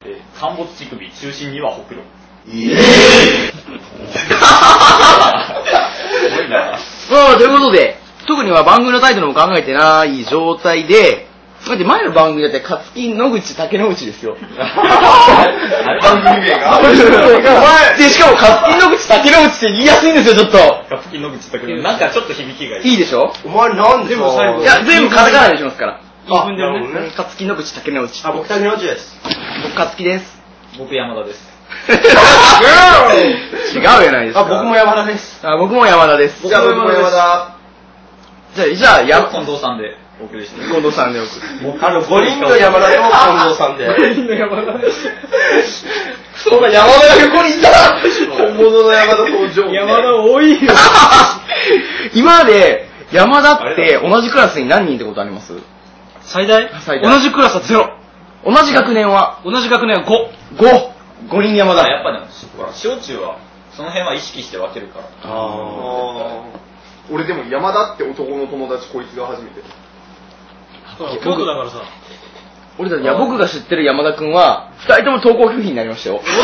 陥没乳首、中心にはほくろ。 すごいな。ということで、特には番組のタイトルも考えてない状態で、だって前の番組だって勝木野口竹野内ですよ。 番組名がで、しかも勝木野口竹野内って言いやすいんですよ、ちょっと。 勝木野口竹野内。なんかちょっと響きがいい。 いいでしょ？ お前なんでも最後。 いや、全部カタカナでしますから。 あ、なるほどね。 勝木野口竹野内。 あ、僕竹野内です。 僕勝木です。 僕山田です。 違うじゃないですか。 あ、僕も山田です。 あ、僕も山田です。 じゃあ僕も山田。 じゃあ、 近藤さんでお送りして。 近藤さんで送る。 5人の山田と近藤さんで。5人の山田。そんな山田が横にいたら、本物の山田登場。 山田多いよ。 今まで、山田って同じクラスに何人ってことあります？ 最大同じクラスは0。 同じ学年は同じ学年は5。 5人山田。 やっぱね、小中はその辺は意識して分けるから。 俺でも山田って男の友達こいつが初めて。 京都だからさ。 俺だって、いや、僕が知ってる山田くんは、2人とも登校拒否になりましたよ。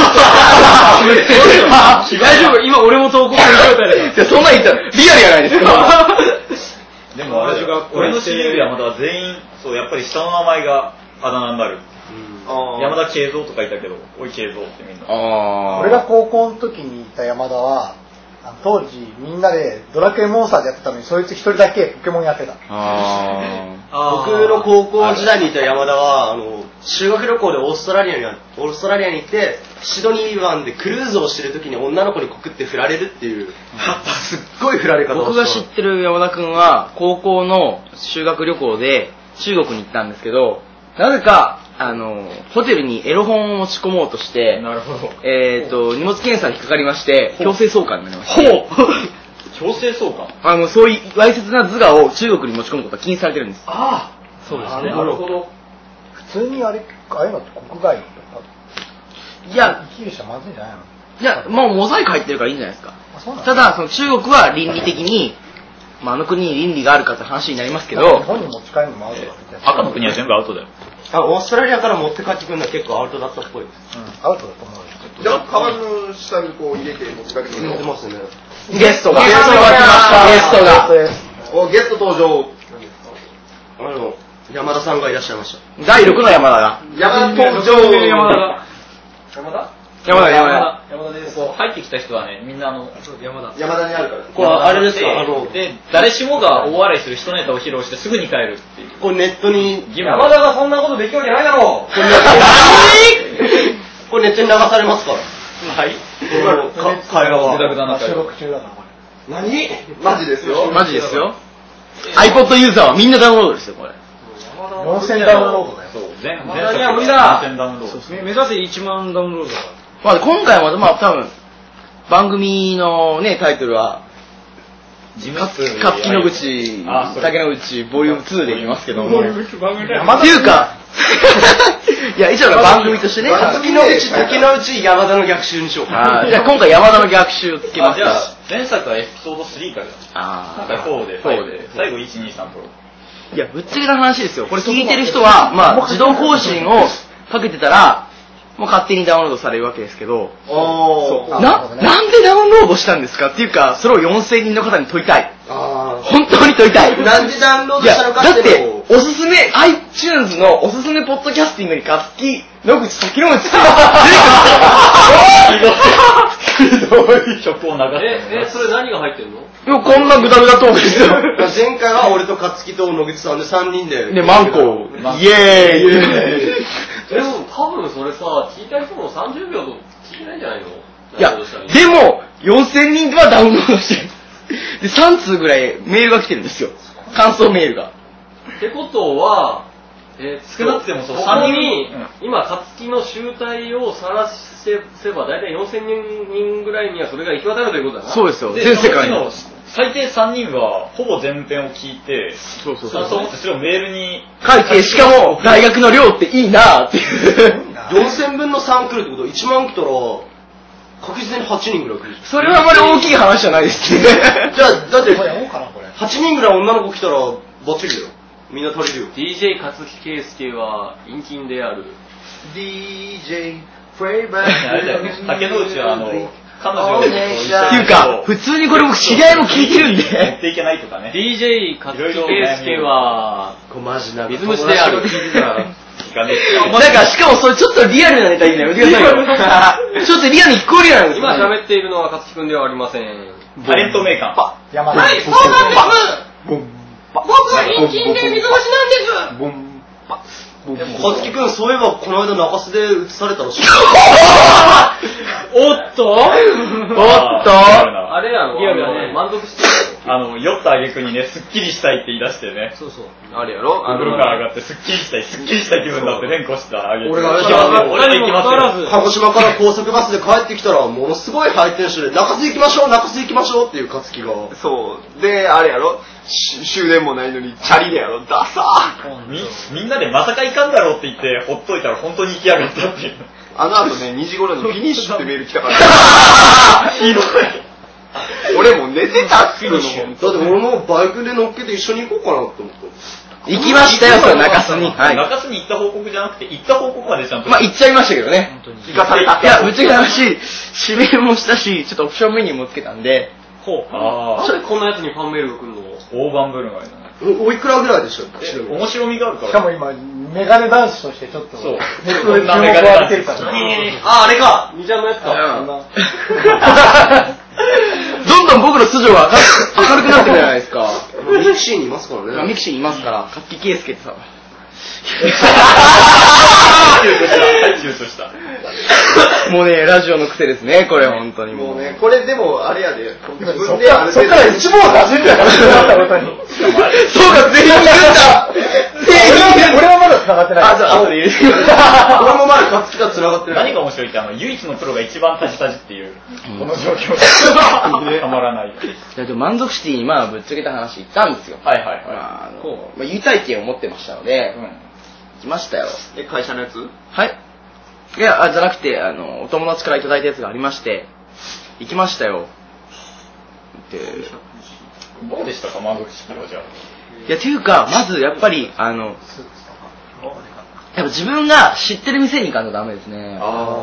大丈夫、今俺も登校拒否状態だから。 いや、そんなん言ったら、リアルやないですか。 でもあれ、俺の知り合い山田は全員、そう、やっぱり下の名前があだ名になる。山田慶三とかいたけど、おい慶三ってみんな。 俺が高校の時にいた山田は、当時みんなでドラクエモンスターでやってたのに、そいつ一人だけポケモンやってた。 僕の高校時代にいた山田は、修学旅行でオーストラリアに行って、シドニー湾でクルーズをしてる時に女の子に告って振られるっていう、すっごい振られ方をした。 僕が知ってる山田くんは、高校の修学旅行で中国に行ったんですけど、なぜか、ホテルにエロ本を持ち込もうとして、 なるほど。 荷物検査に引っかかりまして、強制送還になりました。 強制送還？ そういうわいせつな図画を中国に持ち込むことは禁止されてるんです。 ああ、そうですね。 なるほど。普通にああいうのって国外とか。 いや、 生きる人はまずいんじゃないの？ いや、もうモザイク入ってるからいいんじゃないですか。ただ、その中国は倫理的に、あの国に倫理があるかって話になりますけど、 日本に持ち帰るのもアウトだって。 赤の国は全部アウトだよ。 オーストラリアから持って帰ってくるのは結構アウトだったっぽいです。 アウトだと思うよ。 じゃあ、カバンの下にこう入れて持ち帰ってくるの？持ってますね。 ゲストが来ました。ゲストが。 ゲスト登場。山田さんがいらっしゃいました。 第6の山田が。 山田登場。 山田です。ここ入ってきた人はね、みんな山田にあるから。 これあれですか、で、誰しもが大笑いする一ネタを披露してすぐに帰るっていう。 これネットに、 山田がそんなことできるわけないだろう。 これネットに流されますから。 はい。 会話は。 グダグダな会話。 収録中だからこれ。 何？マジですよ。 マジですよ。iPod ユーザーはみんなダウンロードですよ、これ。 4000ダウンロードだよ。 そう、全いや無理だ。 4000ダウンロード。 目指せ1万ダウンロードだから。 今回は多分、番組のね、タイトルは、勝木野口、竹野口、ボリューム2でいきますけども。っていうか、いや、一応番組としてね。 勝木野口、竹野内、山田の逆襲にしようか。 じゃあ今回山田の逆襲をつけますから。 じゃあ、前作はエピソード3からだ。今回4で、最後1、2、3と。 いや、ぶっちゃけな話ですよ。これ聞いてる人は、自動更新をかけてたら、もう勝手にダウンロードされるわけですけど、なんでダウンロードしたんですかっていうか、それを4000人の方に問いたい。本当に問いたい。 なんでダウンロードしたのかっていうのを。 だって、おすすめ、iTunes のおすすめポッドキャスティングに勝木、野口、竹野口ってひどい曲を流す。それ何が入ってるの？ いや、こんなグダグダトークですよ。 前回は俺と勝木と野口さんで3人で。 で、マンコ。イエーイ。 でも多分それさ、聞いた人も30秒と聞いてないんじゃないの？ いや、でも、4000人はダウンロードしてる。で、3通ぐらいメールが来てるんですよ。感想メールが。 ってことは、 少なくてもそう、 ここに、今、勝木の集大を晒せば、だいたい4000人ぐらいにはそれが行き渡るということだな。 そうですよ。全世界の。 最低3人は、ほぼ全編を聞いて、 そう思ってそれをメールに書いて、しかも、大学の寮っていいなっていう。 4000分の3来るってことは1万来たら、確実に8人ぐらい来る。 それはあまり大きい話じゃないですね。 じゃあ、だって、8人ぐらい女の子来たら、バッチリだよ。みんな足りるよ。 DJ 勝木圭介は陰菌である。 DJ フレーバー竹野内は彼女っていうか、普通にこれ僕知り合いも聞いてるんで。 持っていけないとかね。 DJ 勝木圭介は、 マジな水虫である。 なんか、しかもそれちょっとリアルなネタ言うのやめてくださいよ。ちょっとリアルに聞こえるやん。 今喋っているのは勝木くんではありません。 タレント名鑑。 山田。 はい、そうなんです。僕は隣人で水虫なんです。 かつきくん、そういえばこの間中洲で映されたらしい。 おっとおっとあれやろ、満足してる。 酔った挙句にね、スッキリしたいって言い出してね。 そうそう。 あれやろ風呂から上がってスッキリしたい気分だって連呼した挙句。 俺も行きますよ。鹿児島から高速バスで帰ってきたら、ものすごいハイテンションで、中洲行きましょうっていうかつきが。 そう。で、あれやろ終電もないのに、チャリでやろダサーみんなでまさかいかんだろうって言って、ほっといたら本当に行きやがったっていう。 あの後ね、2時頃にフィニッシュってメール来たから。 ひどい。 俺も寝てたっすよ。だって俺もバイクで乗っけて一緒に行こうかなって思った。 行きましたよ、それ中洲に。 中洲に行った報告じゃなくて、行った報告までちゃんと。 まあ行っちゃいましたけどね。行かされた。いや、ぶっちゃけ話、指名もしたし、ちょっとオプションメニューもつけたんで。 ほう。なんでこんなやつにファンメールが来るの？ 大盤振る舞いだね。 おいくらぐらいでしょ面白みがあるから。 しかも今、メガネ男子としてちょっと、 そう。 ネットで注目を浴びてるから。 あれかみちゃんのやつか。 どんどん僕の素性が明るくなってくるじゃないですか。 ミクシーにいますからね。 ミクシーにいますから、勝木圭介ってさ。もうね、ラジオの癖ですね、これ本当にもうね。 これでも、あれやで、 そっから一問出せんだよ、そうか、全員言った俺はまだ繋がってない。 あ、じゃあ、後で入れてください。俺もまだかつきと繋がってない。 何が面白いって、唯一のプロが一番タジタジっていう、この状況がたまらない。 いや、でも満足シティにまあぶっちゃけた話行ったんですよ。 はいはいはい。 まあ、優待券を持ってましたので、来ましたよ。 会社のやつ？ はい。いや、じゃなくて、お友達からいただいたやつがありまして、行きましたよ。で、 どうでしたか、満足式はじゃあ。 いや、ていうか、まずやっぱり、やっぱ自分が知ってる店に行かんとダメですね。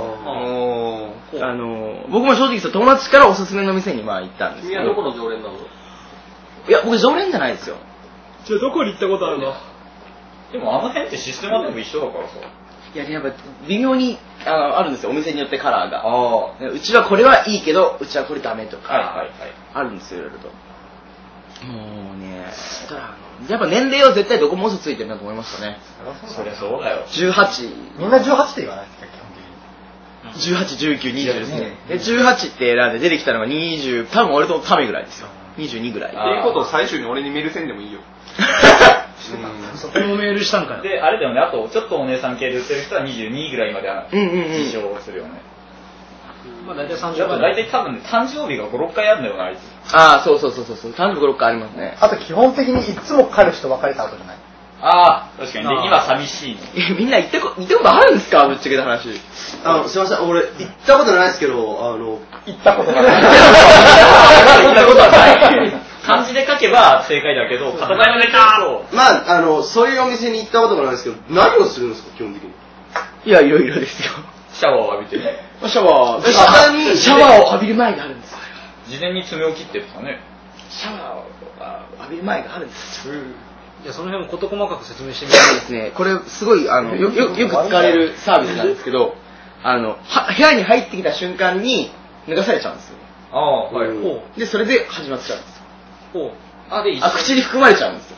僕も正直友達からおすすめの店にまあ行ったんですけど。 君はどこの常連なの？ いや、僕常連じゃないですよ。 じゃあどこに行ったことあるの？ でもあの辺ってシステマでも一緒だからさ。 いや、やっぱ微妙にあるんですよ、お店によってカラーが。うちはこれはいいけど、うちはこれダメとか、あるんですよ、いろいろと。もうね、やっぱ年齢は絶対どこも嘘ついてるなと思いましたね。 そりゃそうだよ。 18。 みんな18って言わないですか、 基本的に。18、19、20ですね。で、18って選んで出てきたのが20、多分俺とタメぐらいですよ。22ぐらい。 っていうことを最終に俺にメールせんでもいいよ。 そこもメールしたんかよ。 で、あれだよね、あと、ちょっとお姉さん系で売ってる人は22ぐらいまで認証するよね。 まあ大体30 やっぱ大体多分ね、誕生日が5、6回あるんだよな、あいつ。 ああ、そう。誕生日5、6回ありますね。 あと基本的にいつも彼氏と別れた後じゃない。 ああ、確かに。で、今寂しいの。 みんな行ったことあるんですか、ぶっちゃけた話。 すいません、俺、行ったことないですけど、 行ったことない。 行ったことはない。漢字で書けば正解だけど、カタカナで書くと。 まあ、そういうお店に行ったことがないですけど、何をするんですか、基本的に。 いや、いろいろですよ。 シャワーを浴びてね。 シャワーを浴びる前があるんですよ。 事前に爪を切ってるとかね。 シャワーを浴びる前があるんですよ。 いや、その辺も事細かく説明してみて。 そうですね。これすごいよく使われるサービスなんですけど、部屋に入ってきた瞬間に脱がされちゃうんですよ。で、それで始まっちゃうんですよ。口に含まれちゃうんですよ。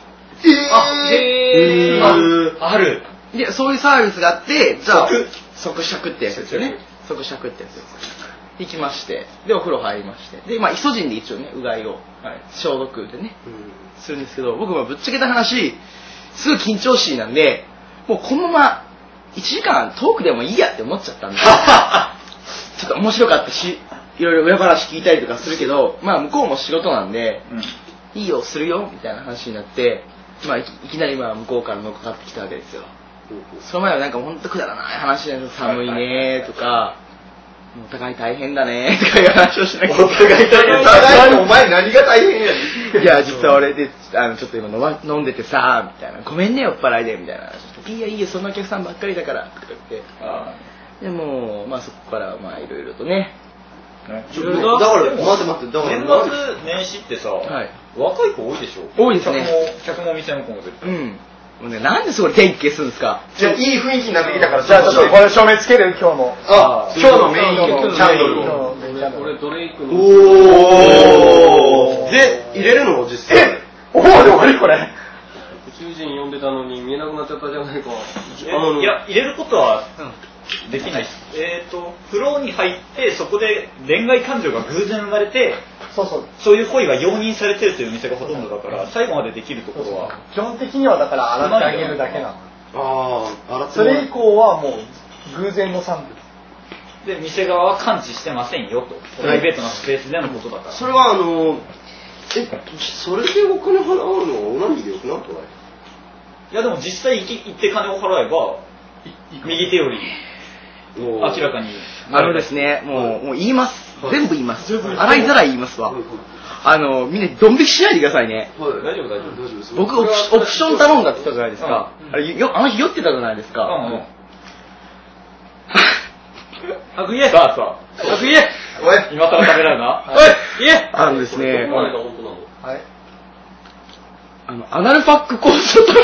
ある。 で、そういうサービスがあって、じゃあ、即尺ってやつですよね。即尺ってやつです。行きまして、で、お風呂入りまして、で、まあ、イソジンで一応ね、うがいを、消毒でね、するんですけど、僕はぶっちゃけた話、すごい緊張しいなんで、もうこのまま、1時間トークでもいいやって思っちゃったんで、ちょっと面白かったし、いろいろ裏話聞いたりとかするけど、まあ、向こうも仕事なんで、いいよ、するよ、みたいな話になって、まあ、いきなりまあ向こうから乗っかかってきたわけですよ。その前はなんかほんとくだらない話で寒いねとか、 お互い大変だねとかいう話をしなきゃいけない。 お互い大変だね。お前何が大変やねん。 いや、実は俺で、ちょっと今飲んでてさ、みたいな。ごめんね、酔っ払いで、みたいな。いいよいいよ、そんなお客さんばっかりだから、とか言って。でも、まあそこから、まあいろいろとね。 だから、待って、だから年末年始ってさ、若い子多いでしょ。 多いですね。 客も店の子も絶対。 もうね、なんでそこで電気消すんですか。 じゃあいい雰囲気になってきたから、 じゃあちょっとこれ照明つける今日の。 今日のメインのキャンドルを。 これドレイクの。 おー。で、入れるの実際。 おーで終わりこれ。 宇宙人呼んでたのに見えなくなっちゃったじゃないか。 いや、入れることはできないです。風呂に入ってそこで恋愛感情が偶然生まれて、そういう行為が容認されてるという店がほとんどだから、最後までできるところは基本的にはだから洗ってあげるだけなの。 洗ってそれ以降はもう偶然の産物で、店側は感知してませんよと、プライベートなスペースでのことだから。 それはそれでお金払うのはオナニーでよくない？ いやでも実際行って金を払えば右手より明らかに。 ですね、もう言います。全部言います。洗いざらい言いますわ。みんなドン引きしないでくださいね。 大丈夫。 僕オプション頼んだって言ったじゃないですか。あの日酔ってたじゃないですか。 白衣さあ白衣今更食べられるな。 ですね、アナルファックコースとか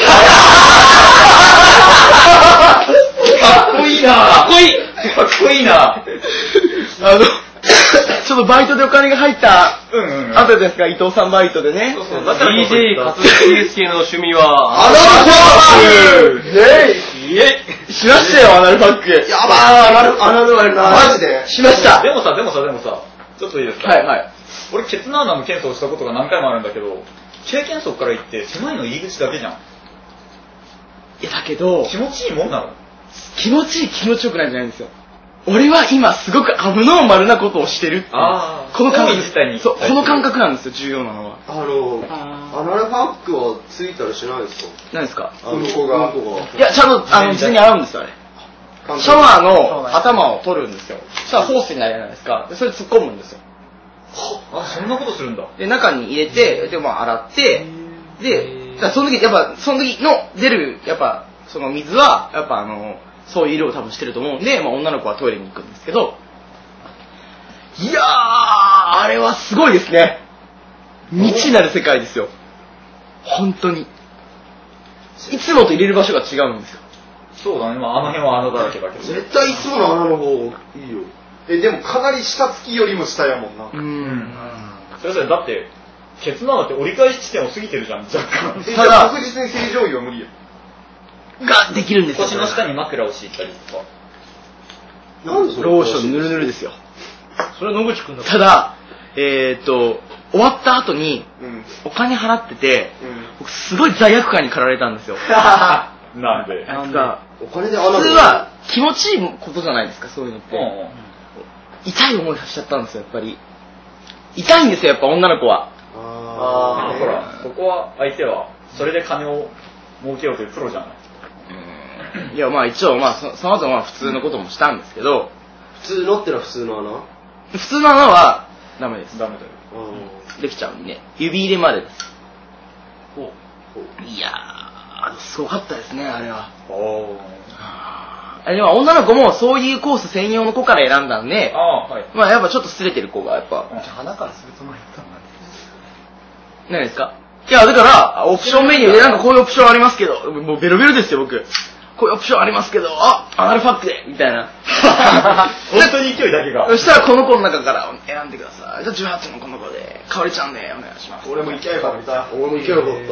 かっこいいなちょっとバイトでお金が入ったあったじゃないですか、伊藤さんバイトでね。 DJ 勝介介の趣味はアナルファックイエイしましたよ、アナルファック。 やばー、アナルはマジでしました。 でもさ、ちょっといいですか。 はい。 俺、ケツの穴の検査をしたことが何回もあるんだけど、経験則から言って狭いの入り口だけじゃん。 いやだけど気持ちいいもんなの？ 気持ちいい気持ちよくないんじゃないんですよ。俺は今すごくアブノーマルなことをしてるっていう、この感覚自体に、そう、この感覚なんですよ、重要なのは。 アナルファックはついたりしないですか？ 何ですか？ うんこが。 いや、ちゃんと事前に洗うんですよ、あれ。シャワーの頭を取るんですよ。そしたらホースになるじゃないですか。でそれ突っ込むんですよ。 そんなことするんだ。 で、中に入れて、で、洗って、で、その時の出る、やっぱ、その水は、やっぱそういう色を多分してると思うんで、女の子はトイレに行くんですけど、いやー、あれはすごいですね。未知なる世界ですよ。本当に。いつもと入れる場所が違うんですよ。 そうだね、あの辺は穴だらけだけど。 絶対いつもの穴の方がいいよ。でもかなり下付きよりも下やもんな。 それだって、ケツの穴って折り返し地点を過ぎてるじゃん、若干。 ただ、確実に正常位は無理や。 ができるんですよ。 腰の下に枕を敷いたりとか。 なんでそれローションぬるぬるですよ。それは野口くんだ。ただ、終わった後に、お金払ってて、僕すごい罪悪感に駆られたんですよ。 なんでお金で普通は気持ちいいことじゃないですか、そういうのって。痛い思いさせちゃったんですよ、やっぱり。痛いんですよ、やっぱ女の子は。 ほら、そこは相手は、それで金を儲けようというプロじゃない。 いや、一応、その後普通のこともしたんですけど。 普通のってのは普通の穴？ 普通の穴はダメです。 ダメだよ。 できちゃうんで、指入れまでです。いやー、すごかったですね、あれは。でも女の子もそういうコース専用の子から選んだんで、やっぱちょっと擦れてる子がやっぱ。 鼻からするつもりだったんだね。 何ですか？いや、だから、オプションメニューでこういうオプションありますけど、もうベロベロですよ、僕。こういうオプションありますけど、アナルファックでみたいな。 本当に勢いだけが。 そしたらこの子の中から選んでください。じゃあ18のこの子で、かおりちゃんでお願いします。 俺も行きゃよかった。俺も行きゃよかった。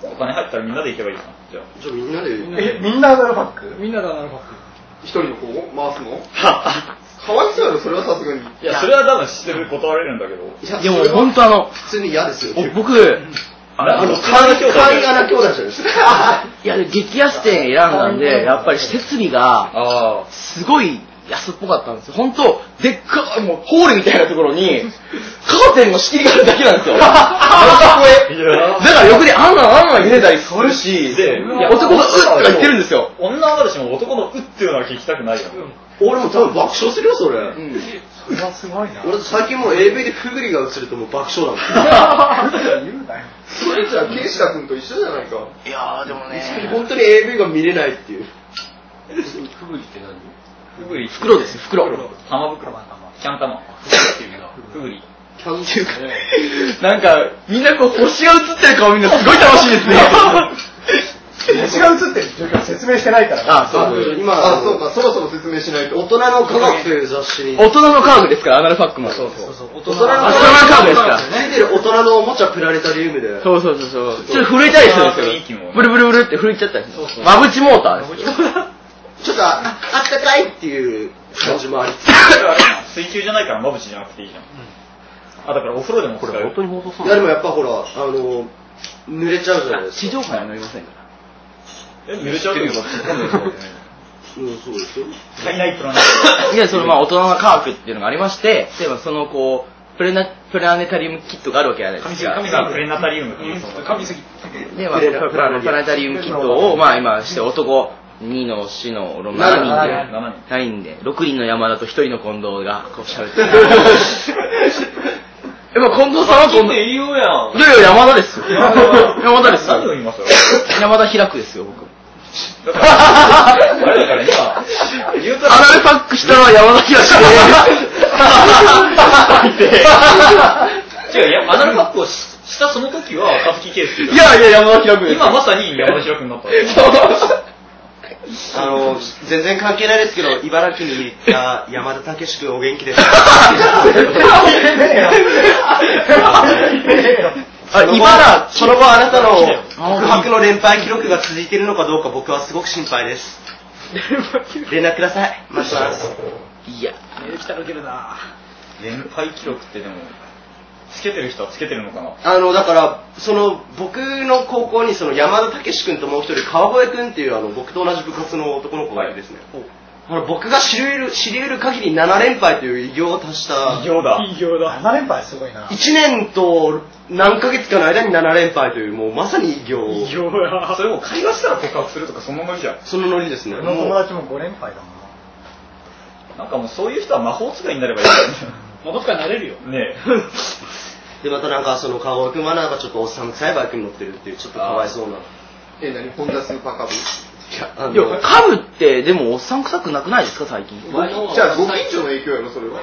お金入ったらみんなで行けばいいじゃん。じゃあみんなで。 みんなアナルファック？ みんなでアナルファック。 一人の子を回すの？かわいそうやろ、それはさすがに。 いや、それは多分知ってる断られるんだけど。 でも本当普通に嫌ですよ。 僕、 簡易穴兄弟じゃないですか。 いや、激安店選んだんで、やっぱり設備が、すごい安っぽかったんですよ。本当でっかい、もうホールみたいなところに、カーテンの仕切りがあるだけなんですよ。だから横であんなん入れたりするし、男がうっとか言ってるんですよ。 女は私も男のうっていうのは聞きたくないよ。 俺も多分爆笑するよ、それ。 それはすごいな。 俺最近もう AV でフグリが映るともう爆笑だもん。 言うなよ。 それじゃあ、ケイシタ君と一緒じゃないか。 いやーでもね、 本当に AV が見れないっていう。 フグリって何？ フグリ。 袋ですよ、袋。 玉袋。キャン玉。フグリ。 キャンっていうか、なんか、みんなこう星が映ってる顔見るのすごい楽しいですね。 星が映ってる状況説明してないから。 あ、そう。 今、 そうか、そろそろ説明しないと。 大人の科学という雑誌に。 大人の科学ですから、アナルファックも。そう。 大人の科学ですから。 ついてる大人のおもちゃプラネタリウムで。 そう。ちょっと震えたりするんですよ。ブルブルブルって震えちゃったりする。まぶちモーターですよ。 ちょっとあったかいっていう感じもありつつ。 水球じゃないからまぶしじゃなくていいじゃん。あ、だからお風呂でもこれ本当に放送するの？ いやでもやっぱほら、濡れちゃうじゃないですか。 地上波には乗りませんから。 濡れちゃうというか突っ込んでるんですよね。 そうですよ。 体内プラネいや、そのまあ大人の科学っていうのがありまして、例えばそのこう、プラネタリウムキットがあるわけじゃないですか。 神がプレナタリウム。神すぎ。 で、まあ、プラネタリウムキットを、まあ今して男、2の4の7人で、6人の山田と1人の近藤がこう喋ってる。やっぱ近藤さんは近藤。 いいよやん。 いやいや、山田ですよ。山田ですよ。 何を言いますよ。 山田開くですよ、僕。 あれだから今、言うたらアナルファックしたのは山田違う、アナルファックをしたその時は赤月圭介。 いや、山田開くです。 今まさに山田開くになった。 全然関係ないですけど、茨城に行った山田武史君お元気ですか？その後あなたの告白の連敗記録が続いているのかどうか僕はすごく心配です。連絡ください。待ってます。 いや、 来たらウケるな。 連敗記録ってでも、つけてる人はつけてるのかな？ だから、僕の高校に山田武史君ともう一人、川越君っていう僕と同じ部活の男の子がいてですね。僕が知り得る限り7連敗という偉業を達した。 偉業だ。 7連敗すごいな。 1年と何ヶ月かの間に7連敗という、もうまさに偉業。 偉業や。それも会話したら告白するとかそのノリじゃん。 そのノリですね。 俺の友達も5連敗だもんな。なんかもうそういう人は魔法使いになればいい。 魔法使いになれるよ。 ねで、またなんか川越君はなんかちょっとおっさん臭いバイクに乗ってるっていう、ちょっとかわいそうな。 何ホンダスーパーカブ？ いや、カブってでもおっさん臭くなくないですか最近？ じゃあご近所の影響やろそれは。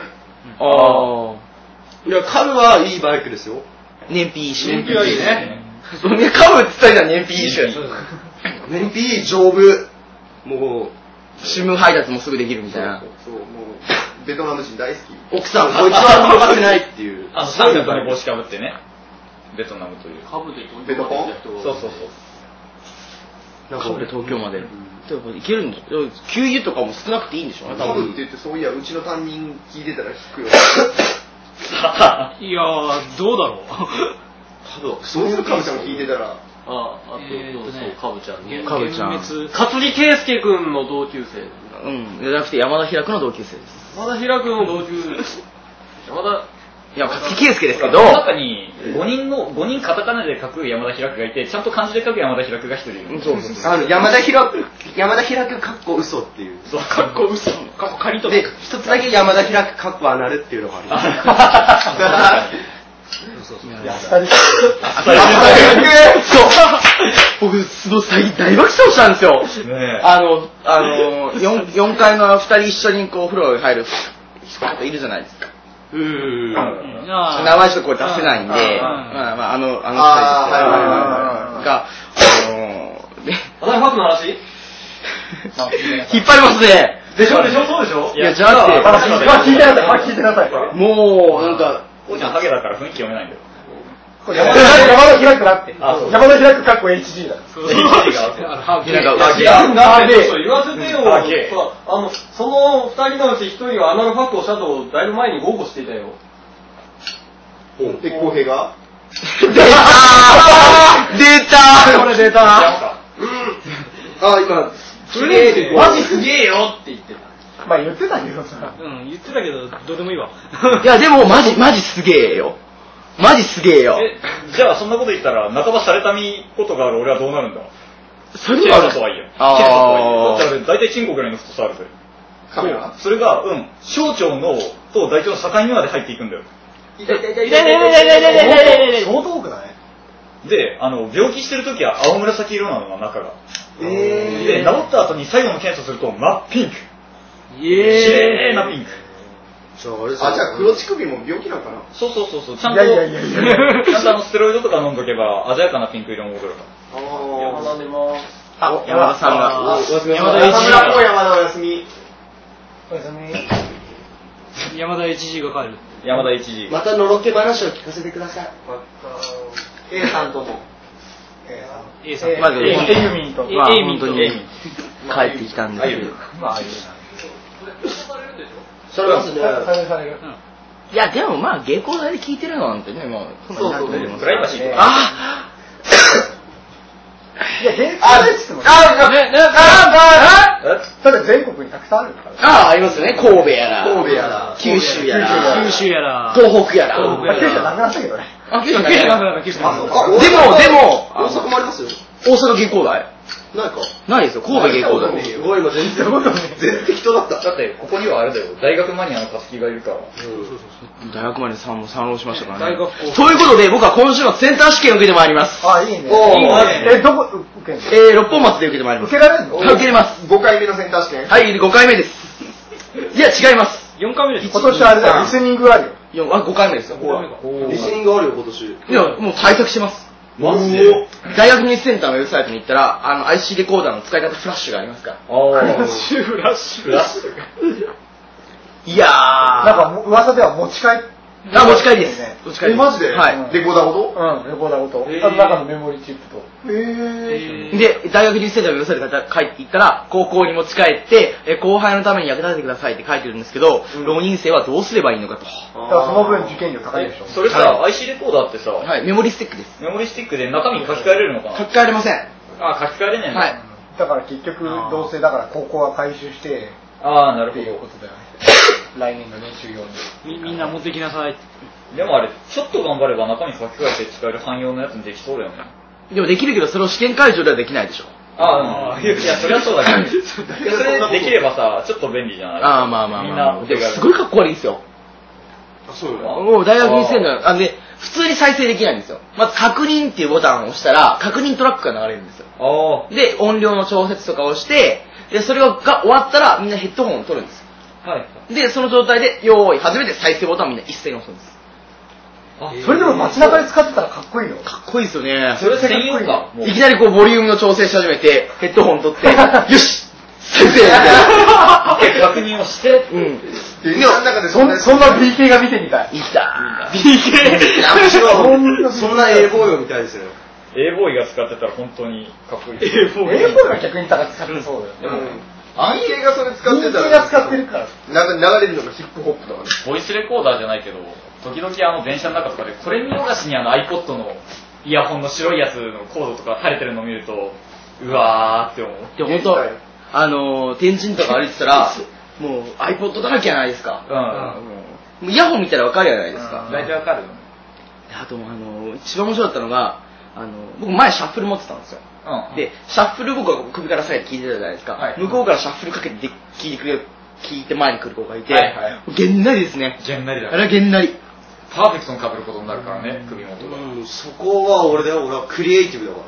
いや、カブはいいバイクですよ。 燃費いいし。 燃費はいいね。 カブって言ったらじゃ燃費いいし。 燃費いい、丈夫。もう、 シム配達もすぐできるみたいな。 そう、もう、ベトナム人大好き。 奥さん、こいつは見逃せないっていう。 三角の帽子かぶってね。ベトナムという。 ベトコン？ そう。 カブで東京まで。行けるんですよ。給油とかも少なくていいんでしょうね。 カブって言って、そういや、うちの担任聞いてたら引くよ。 いやー、どうだろう。 そういうカブちゃん聞いてたら。 そうカブちゃんね。 カブちゃん。 勝木圭介君の同級生。 うん。じゃなくて山田開くの同級生です。 山田開くの同級生。 いや、勝木圭介ですけど。 その中に5人カタカナで書く山田開くがいて、ちゃんと漢字で書く山田開くが1人いる。 そう。 山田開くかっこ嘘っていう。 そう、かっこ嘘。かっこ仮とか。 で、一つだけ山田開くかっこアナルっていうのがあります。 僕、最近大爆笑したんですよ。4階の2人一緒にこう、お風呂に入る人いるじゃないですか。名前ちょっとこれ出せないんで、あの2人が、 アナルファックの話引っ張りますね。 でしょそうでしょ。 いや、じゃなくて、 聞いてなさい。 もう、なんか、 こうちゃんハゲだから雰囲気読めないんだよ。 山田開くなって。山田開くかっこ HG だ。 HG がなんで言わせてよ。その2人のうち1人はアナルファックをしたとだいぶ前に豪語していたよ。 公平が出たこれ出たな。 今、 マジすげえよって言ってた。 まあ言ってたけどさ。 言ってたけど、どうでもいいわ。 いや、でもマジすげえよ。マジすげえよ。 じゃあそんなこと言ったら、半ばされたみことがある俺はどうなるんだ。 それケラとはいいよ。だって俺大体チンコぐらいの太さあるぜ。それが、小腸のと大腸の境目まで入っていくんだよ。 相当多くない？ で、病気してるときは青紫色なの、中が。で、治った後に最後の検査すると真っピンク。綺麗なピンク。 じゃあ黒乳首も病気なのかな？ そう。ちゃんとステロイドとか飲んどけば鮮やかなピンク色に戻るから。 山田さんが。 山田お休み。 おやすみ。 山田一時が帰る。 山田一時。 またのろけ話を聞かせてください。 A さんとも。 A さん。 まず、 エイミンと。 まあ本当に帰ってきたんですけど。 それはですね。 いや、でもまあ、芸工大で聞いてるのなんてね、まあ、そんなになんともプライバシー。 いや、芸工大っつっても。ただ全国にたくさんあるから。 ありますね。神戸やら、九州やら、 東北やら。 九州はなくなったけどね。 九州なくなった。 でも、 大阪もありますよ。 大阪芸工大ないか。 ないですよ、神戸芸工大。 すごいの全然適当だった。 だってここにはあれだよ、大学マニアの勝木がいるから。 大学まで3浪しましたからね。ということで、僕は今週末センター試験を受けてまいります。 いいね。どこ受けるの？ 六本松で受けてまいります。 受けられるの？ 受けれます。 5回目のセンター試験？ はい、5回目です。いや、違います。 4回目です。 今年はあれだよ、リスニングあるよ。 5回目ですよ。 リスニングあるよ、今年。 いや、もう対策してます。 マジで？ 大学ニュースセンターのウェブサイトに行ったら、IC レコーダーの使い方フラッシュがありますから。 フラッシュ。 いやー。 なんか噂では持ち帰り。 持ち帰りです。 マジで？ はい。 レコーダーごと？ レコーダーごと。中のメモリーチップと。 で、大学ニュースセンターのウェブサイトに書いていったら、高校に持ち帰って、後輩のために役立ててくださいって書いてるんですけど、浪人生はどうすればいいのかと。 だからその分受験料高いでしょ。 それさ、IC レコーダーってさ、 メモリスティックです。 メモリスティックで中身書き換えれるのかな？ 書き換えれません。 書き換えれねえんだ。 はい。 だから結局どうせだから高校は回収して、 なるほっていうど。 ことだよね。来年の練習用に。 みんな持ってきなさい。 でもあれ、ちょっと頑張れば中身書き換えて使える汎用のやつにできそうだよね。 でもできるけど、それを試験会場ではできないでしょ。 いや、それはそうだけど。それできればさ、ちょっと便利じゃない？ まあ。 みんな、 でもすごいかっこ悪いんですよ。 そうよ。 もう大学にしてるので、普通に再生できないんですよ。まず確認っていうボタンを押したら、確認トラックが流れるんですよ。で、音量の調節とかをして、で、それが終わったらみんなヘッドホンを取るんです。 はい。 で、その状態で、よーい、初めて再生ボタンをみんな一斉に押すんです。 それでも街中で使ってたらかっこいいよ。 かっこいいですよね。 それ専用か。 いきなりこうボリュームの調整し始めて、ヘッドホン取って、よし再生みたいな。 確認をして、 電車の中でそんな BK が見てみたい。 いた。 BK。そんな A ボーイを見たいですよ。 A ボーイが使ってたら本当にかっこいい。 A ボーイが逆に使ってそうだよ。 BK がそれ使ってたら BK が使ってるから。 流れるのがヒップホップとかね。 ボイスレコーダーじゃないけど、時々電車の中とかで、これ見よがしにiPod のイヤホンの白いやつのコードとか垂れてるのを見ると、うわーって思う。 でも本当、天神とか歩いてたら、もう iPod だらけじゃないですか。イヤホン見たらわかるじゃないですか。 大体わかる。 あと一番面白かったのが、僕前シャッフル持ってたんですよ。で、シャッフル僕は首から下げて聞いてたじゃないですか。向こうからシャッフルかけて聞いて前に来る子がいて、げんなりですね。 げんなりだ。 あれはげんなり。 パーフェクトに被ることになるからね、首元が。 そこは俺はクリエイティブだから。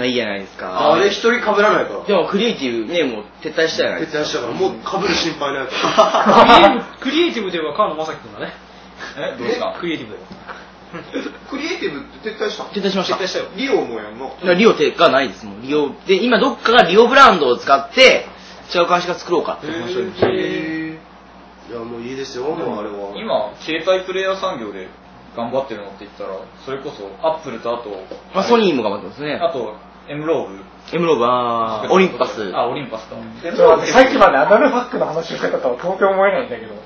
いいじゃないですか。 あれ一人被らないから。 でもクリエイティブね、もう撤退したじゃないですか。 撤退したから、もう被る心配ないから。 クリエイティブでは川野正樹君だね。 どうですか？ クリエイティブでは。 クリエイティブって撤退した？ 撤退しました。 撤退したよ。 リオもやんの？ リオがないですもん。リオで今どっかがリオブランドを使って違う会社が作ろうかって話をして。 いやもういいですよ、もうあれは。 今携帯プレイヤー産業で頑張ってるのって言ったら、それこそアップルとあと、 ソニーも頑張ってますね。 あとエムローブ。 オリンパス。 オリンパスか。 さっきまでアナルファックの話をしてたとは到底思えないんだけど。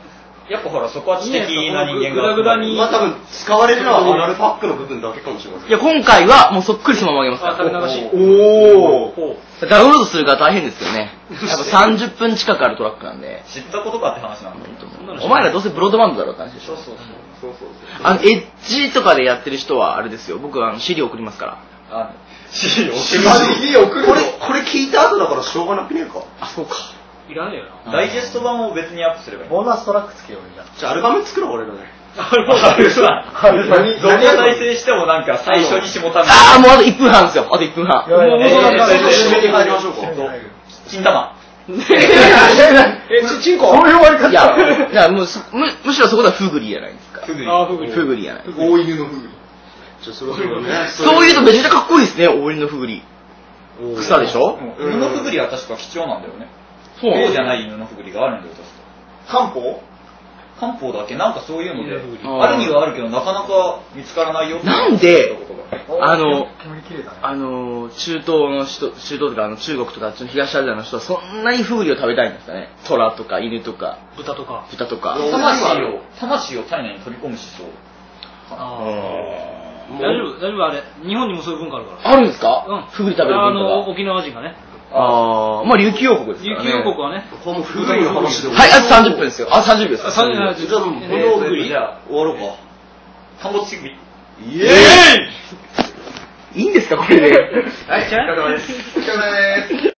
やっぱほらそこは知的な人間がグダグダにまあ多分使われるのはアナルパックの部分だけかもしれません。 いや、今回はもうそっくりそのままあげますから。 垂れ流し。 おー。 ダウンロードするから大変ですけどね。やっぱ30分近くあるトラックなんで。 知ったことかって話なんだ。 お前らどうせブロードバンドだろうって話でしょ。 そうエッジとかでやってる人はあれですよ。僕CD 送りますから。 CD 送るこれ聞いた後だからしょうがなくねえか。 あ、そうか。 いらねえよな。 ダイジェスト版を別にアップすればいい。 ボーナストラックつけようじゃん。 じゃあアルバム作ろう俺らで。 どこ再生してもなんか最初に下田ああ、もうあと1分半ですよ。あと1分半。 締めに入りましょうか。 金玉。 チンコそういう終わり方。 いや、むしろそこではフグリじゃないですか。フグリじゃない。 大犬のフグリ。 じゃあそろそろね。 そういうとめちゃくちゃかっこいいですね、大犬のフグリ。草でしょ？ 犬のフグリは確か貴重なんだよね。そうじゃない犬のフグリがあるんだよ、確か。漢方だっけなんかそういうので、あるにはあるけど、なかなか見つからないよ。 なんで、中東の人、中東とか中国とか東アジアの人はそんなにフグリを食べたいんですかね。虎とか犬とか豚とか。 魂を体内に取り込む思想。 大丈夫あれ。日本にもそういう文化あるから。 あるんですか？ うん。 フグリ食べる文化が。 沖縄人がね。 まあ琉球王国ですからね。 琉球王国はね。 このフグリの話で。 はい、あと30分ですよ。あ、30秒です。 じゃあもうこのフグリじゃあ終わろうか。 陥没主義。 イエーイいいんですかこれで。 はい、お疲れ様です。お疲れ様です。